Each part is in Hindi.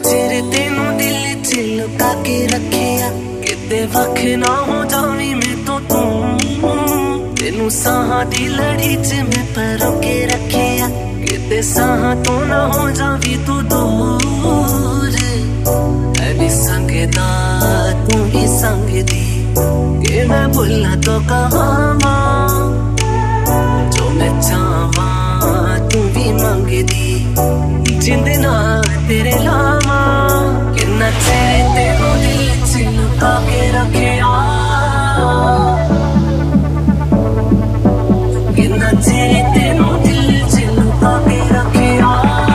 चिर तेनू दिल च लुका के रखिया, किते वख ना हो जावी मैं तो तू। तेनू साहां दी लड़ी च मैं परो के रखिया, किते साहां तो ना हो जावी तू दूर। अभी संगदा तू ही संगदी, के मैं भुला तो कहां जो मैं चाहवा तू भी मंगदी। जिंद ना तेरे लावा, किन्ना चेहरे तेनू दिल च लुका के रखिया, किन्ना चेहरे तेनू दिल च लुका के रखिया।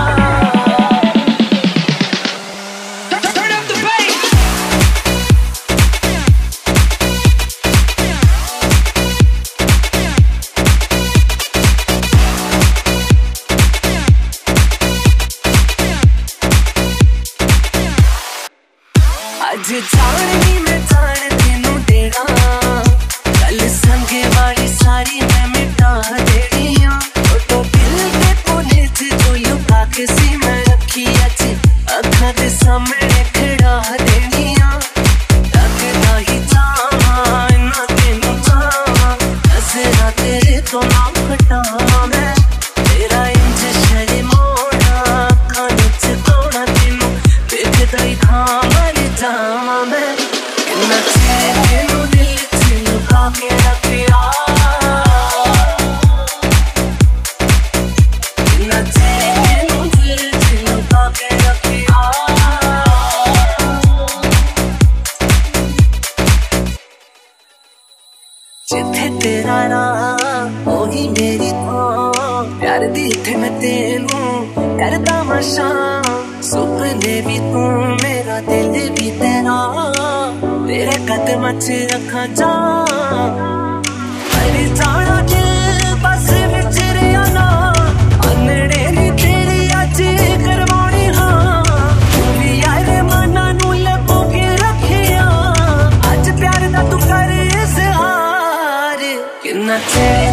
आज जानी मैं जान तेनू देना, कल संगे वाली सारी मैं मिटा देनिया। तो दिल के कोने च जो लुका के सी मैं रखी अच अखां दे सामने खड़ा देनिया। लगदा ही जावां इन्ना तेनू चावां, नज़रां तेरे तो ना हटावां मैं। तेरा इंज शर्मोना अखां च तोड़ा तेनू देखदा ही था जावा मैं। किन्ना चेहरे तेनू दिल च लुका के रखिया, किन्ना चेहरे तेनू दिल च लुका के रखिया। जिथे तेरा नाम ओही मेरी थां, प्यार दी इत्थे मैं तेनू करदा मशा। सुपने भी तू मेरा दिल भी तेरा, तेरे कदम च रखा जा। अरे जाना दिल बस विच रिया ना, अनड़े नी तेरी अज करवानी हाँ। तू भी यार मना नू लबो के रखिया, अज प्यार दा तू कर इज़हार। किन्ना चेहरे